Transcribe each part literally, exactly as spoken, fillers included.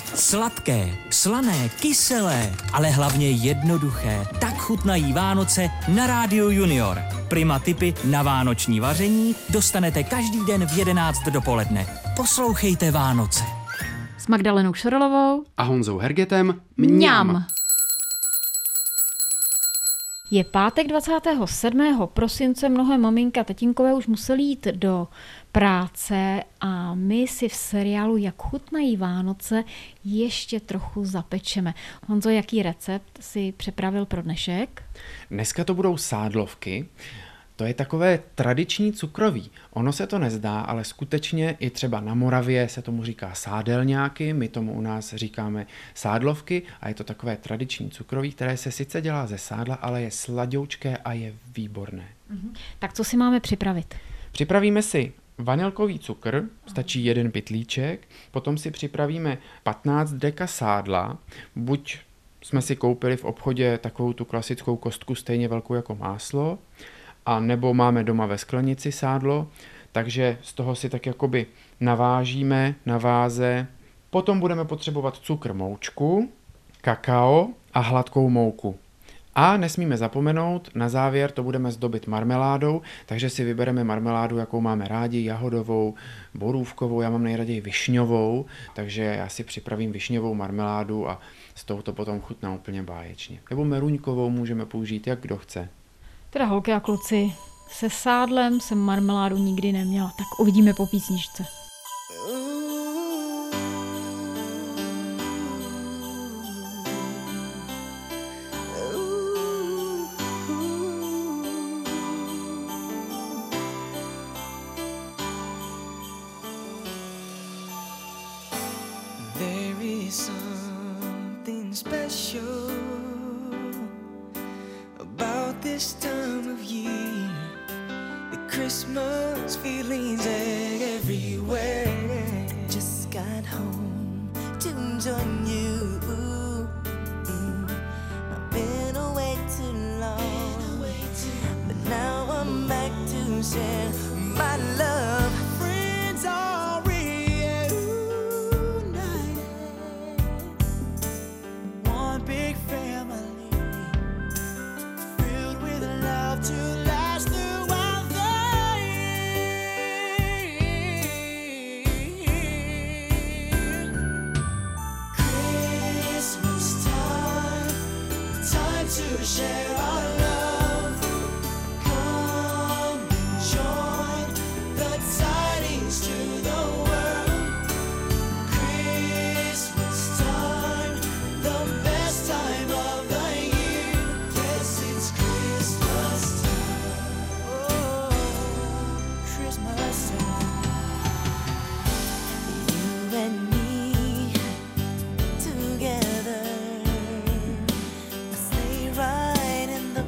Sladké, slané, kyselé, ale hlavně jednoduché. Tak chutnají Vánoce na Rádiu Junior. Prima tipy na vánoční vaření dostanete každý den v jedenáct dopoledne. Poslouchejte Vánoce. S Magdalenou Šorolovou a Honzou Hergetem. Mňam. Je pátek dvacátého sedmého prosince, mnohé maminka, tatínkové už museli jít do práce a my si v seriálu Jak chutnají Vánoce ještě trochu zapečeme. Honzo, jaký recept si připravil pro dnešek? Dneska to budou sádlovky. To je takové tradiční cukroví. Ono se to nezdá, ale skutečně i třeba na Moravě se tomu říká sádelňáky, my tomu u nás říkáme sádlovky a je to takové tradiční cukroví, které se sice dělá ze sádla, ale je sladoučké a je výborné. Mhm. Tak co si máme připravit? Připravíme si vanilkový cukr, stačí jeden pytlíček, potom si připravíme patnáct deka sádla, buď jsme si koupili v obchodě takovou tu klasickou kostku stejně velkou jako máslo, a nebo máme doma ve sklenici sádlo, takže z toho si tak jakoby navážíme na váze. Potom budeme potřebovat cukr, moučku, kakao a hladkou mouku. A nesmíme zapomenout, na závěr to budeme zdobit marmeládou, takže si vybereme marmeládu, jakou máme rádi, jahodovou, borůvkovou, já mám nejraději višňovou, takže já si připravím višňovou marmeládu a z toho to potom chutná úplně báječně. Nebo meruňkovou můžeme použít, jak kdo chce. Teda holky a kluci, se sádlem jsem marmeládu nikdy neměla, tak uvidíme po písničce. This time of year, the Christmas feelings everywhere. Just got home to join you. Mm. I've been away too long, but now I'm back to share my love. Friends are reunited, one big family. To last throughout the year. Christmas time, time to share our love. Come and join the tidings to the world. Christmas time, the best time of the year. Yes, it's Christmas. In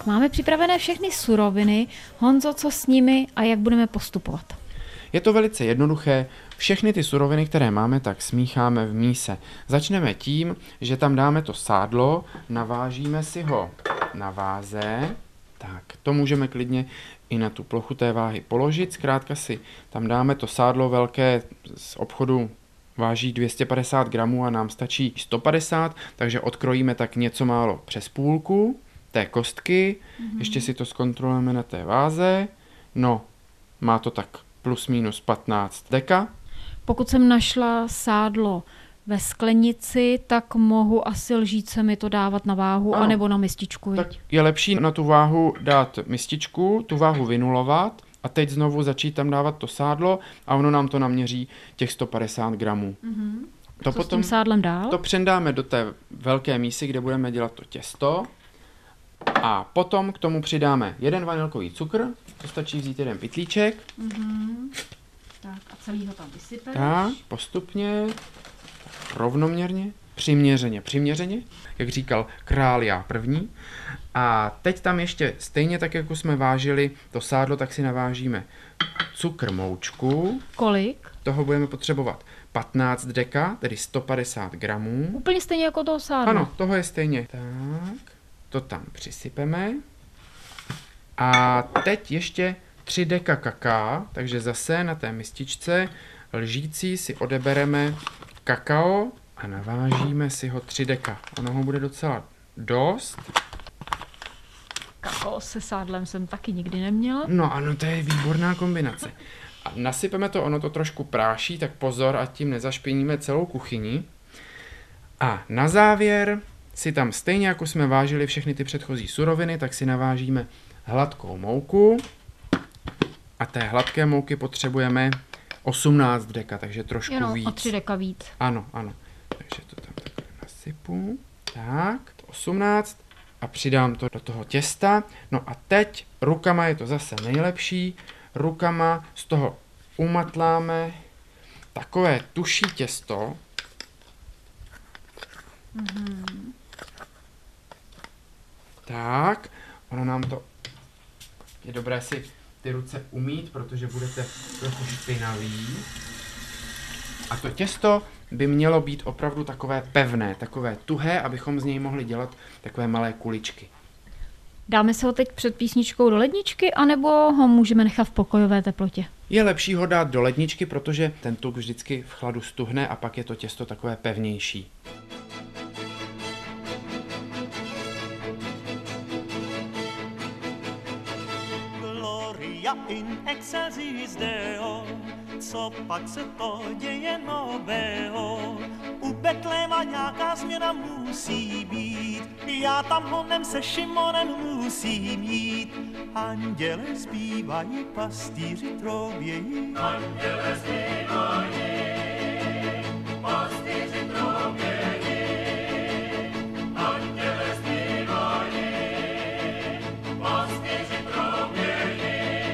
máme připravené všechny suroviny. Honzo, co s nimi a jak budeme postupovat? Je to velice jednoduché. Všechny ty suroviny, které máme, tak smícháme v míse. Začneme tím, že tam dáme to sádlo, navážíme si ho na váze. Tak, to můžeme klidně i na tu plochu té váhy položit. Zkrátka si tam dáme to sádlo velké z obchodu, váží dvě stě padesát gramů a nám stačí sto padesát, takže odkrojíme tak něco málo přes půlku té kostky. Mm-hmm. Ještě si to zkontrolujeme na té váze. No, má to tak plus minus patnáct deka. Pokud jsem našla sádlo ve sklenici, tak mohu asi lžícemi to dávat na váhu, ano, anebo na mističku. Tak je lepší na tu váhu dát mističku, tu váhu vynulovat a teď znovu začít tam dávat to sádlo a ono nám to naměří těch sto padesát gramů. Mm-hmm. To Co potom, s tím sádlem dál? To přendáme do té velké mísy, kde budeme dělat to těsto. A potom k tomu přidáme jeden vanilkový cukr, to stačí vzít jeden pytlíček. Mm-hmm. Tak a celý ho tam vysypeš. Tak, postupně, tak rovnoměrně, přiměřeně, přiměřeně, jak říkal král já první. A teď tam ještě stejně tak, jako jsme vážili to sádlo, tak si navážíme cukr, moučku. Kolik? Toho budeme potřebovat patnáct deka, tedy sto padesát gramů. Úplně stejně jako toho sádla. Ano, toho je stejně. Tak, to tam přisypeme. A teď ještě tři deka kakaa, takže zase na té mističce lžící si odebereme kakao a navážíme si ho tři deka. Ono ho bude docela dost. Kakao se sádlem jsem taky nikdy neměla. No ano, to je výborná kombinace. A nasypeme to, ono to trošku práší, tak pozor, ať tím nezašpiníme celou kuchyni. A na závěr si tam stejně, jako jsme vážili všechny ty předchozí suroviny, tak si navážíme hladkou mouku. A té hladké mouky potřebujeme osmnáct deka, takže trošku Jenom víc. o tři deka víc. Ano, ano. Takže to tam takhle nasypu. Tak, osmnáct a přidám to do toho těsta. No a teď rukama je to zase nejlepší. Rukama z toho umatláme takové tuší těsto. Mm-hmm. Tak, ono nám to je dobré si ty ruce umýt, protože budete trochu špinaví. A to těsto by mělo být opravdu takové pevné, takové tuhé, abychom z něj mohli dělat takové malé kuličky. Dáme se ho teď před písničkou do ledničky, anebo ho můžeme nechat v pokojové teplotě? Je lepší ho dát do ledničky, protože ten tuk vždycky v chladu stuhne a pak je to těsto takové pevnější. Gloria in excelsis Deo, co pak se to děje nového? U Betléma nějaká změna musí být, já tam honem se Šimonem musím jít. Anděle zpívají, pastýři troubějí. Anděle zpívají, pastýři troubějí. Anděle zpívají, pastýři troubějí.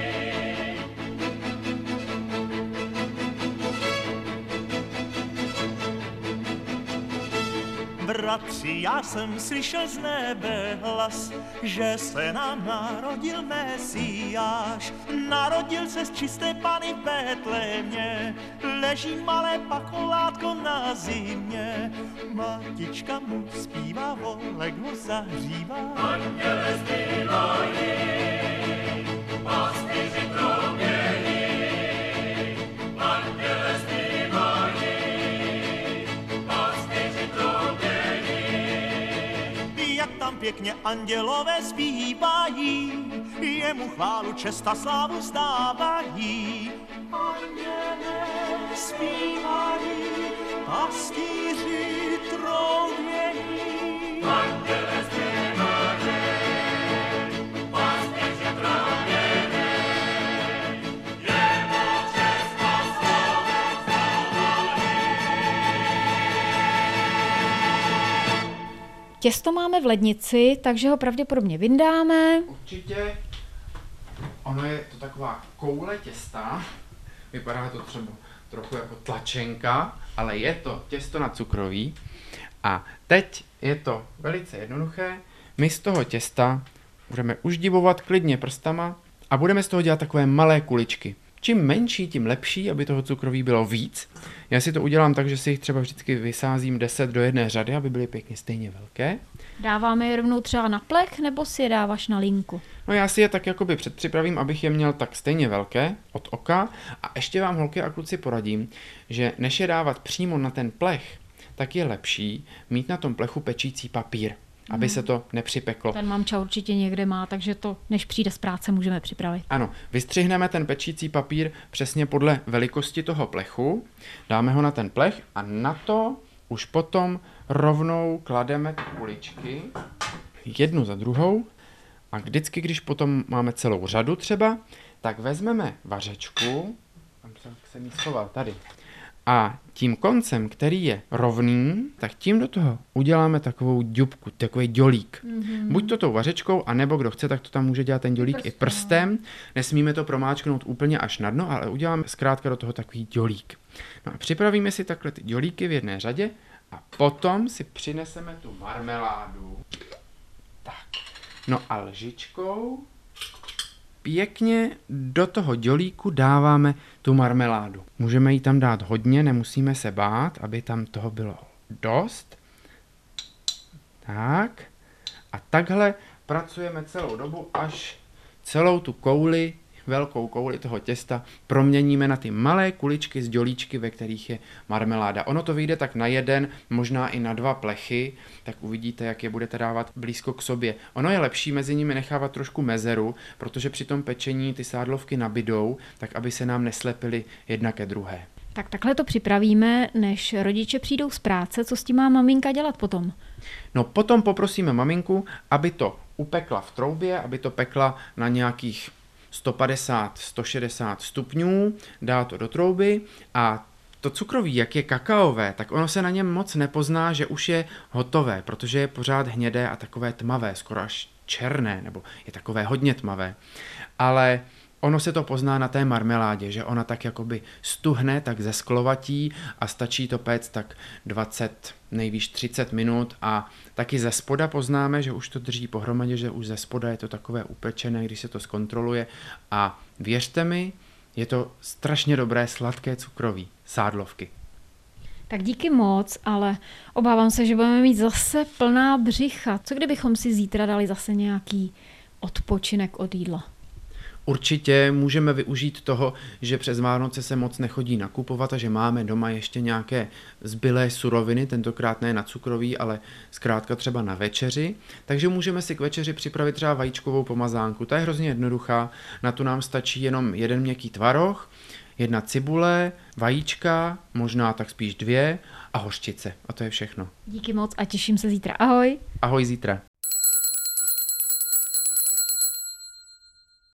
Bratři, já jsem slyšel z nebe hlas, že se nám narodil Mesiáš. Narodil se z čisté Panny v Betlémě, leží malé pakolátko na zimě. Matička mu zpívá, volek ho zahřívá. Anděle zpívají, pastýři troubějí. Anděle zpívají, pastýři troubějí. Jak tam pěkně andělové zpívají, jemu chválu, čest a slávu vzdávají. Anděle zpívají, pastýři troubějí. Anděle zpívají, pastýři troubějí. Jemu čest a slávu vzdávají. Těsto máme v lednici, takže ho pravděpodobně vyndáme. Určitě. Ono je to taková koule těsta. Vypadá to třeba trochu jako tlačenka, ale je to těsto na cukroví. A teď je to velice jednoduché. My z toho těsta Budeme už divovat klidně prstama a budeme z toho dělat takové malé kuličky. Čím menší, tím lepší, aby toho cukroví bylo víc. Já si to udělám tak, že si jich třeba vždycky vysázím deset do jedné řady, aby byly pěkně stejně velké. Dáváme je rovnou třeba na plech, nebo si je dáváš na linku? No já si je tak jakoby předpřipravím, abych je měl tak stejně velké od oka. A ještě vám, holky a kluci, poradím, že než je dávat přímo na ten plech, tak je lepší mít na tom plechu pečící papír, aby se to nepřipeklo. Ten mamča určitě někde má, takže to, než přijde z práce, můžeme připravit. Ano, vystřihneme ten pečící papír přesně podle velikosti toho plechu, dáme ho na ten plech a na to už potom rovnou klademe ty kuličky, jednu za druhou, a vždycky, když potom máme celou řadu třeba, tak vezmeme vařečku, tam jsem ji schoval tady, a tím koncem, který je rovný, tak tím do toho uděláme takovou ďubku, takový dělík. Mm-hmm. Buď to tou vařečkou, anebo kdo chce, tak to tam může dělat ten dělík i prstem. Nesmíme to promáčknout úplně až na dno, ale uděláme zkrátka do toho takový dělík. No a připravíme si takhle ty dělíky v jedné řadě a potom si přineseme tu marmeládu. Tak. No a lžičkou pěkně do toho dělíku dáváme tu marmeládu. Můžeme ji tam dát hodně, nemusíme se bát, aby tam toho bylo dost. Tak. A takhle pracujeme celou dobu, až celou tu kouli, velkou kouli toho těsta proměníme na ty malé kuličky z dělíčky, ve kterých je marmeláda. Ono to vyjde tak na jeden, možná i na dva plechy, tak uvidíte, jak je budete dávat blízko k sobě. Ono je lepší mezi nimi nechávat trošku mezeru, protože při tom pečení ty sádlovky nabydou, tak aby se nám neslepily jedna ke druhé. Tak takhle to připravíme, než rodiče přijdou z práce. Co s tím má maminka dělat potom? No potom poprosíme maminku, aby to upekla v troubě, aby to pekla na nějakých sto padesát až sto šedesát stupňů, dá to do trouby a to cukroví, jak je kakaové, tak ono se na něm moc nepozná, že už je hotové, protože je pořád hnědé a takové tmavé, skoro až černé, nebo je takové hodně tmavé. Ale ono se to pozná na té marmeládě, že ona tak jakoby stuhne, tak zesklovatí a stačí to péct tak dvacet, nejvýš třicet minut a taky ze spoda poznáme, že už to drží pohromadě, že už ze spoda je to takové upečené, když se to zkontroluje a věřte mi, je to strašně dobré sladké cukroví, sádlovky. Tak díky moc, ale obávám se, že budeme mít zase plná břicha. Co kdybychom si zítra dali zase nějaký odpočinek od jídla? Určitě můžeme využít toho, že přes Vánoce se moc nechodí nakupovat a že máme doma ještě nějaké zbylé suroviny, tentokrát ne na cukroví, ale zkrátka třeba na večeři. Takže můžeme si k večeři připravit třeba vajíčkovou pomazánku. Ta je hrozně jednoduchá, na tu nám stačí jenom jeden měkký tvaroh, jedna cibule, vajíčka, možná tak spíš dvě a hořčice. A to je všechno. Díky moc a těším se zítra. Ahoj. Ahoj zítra.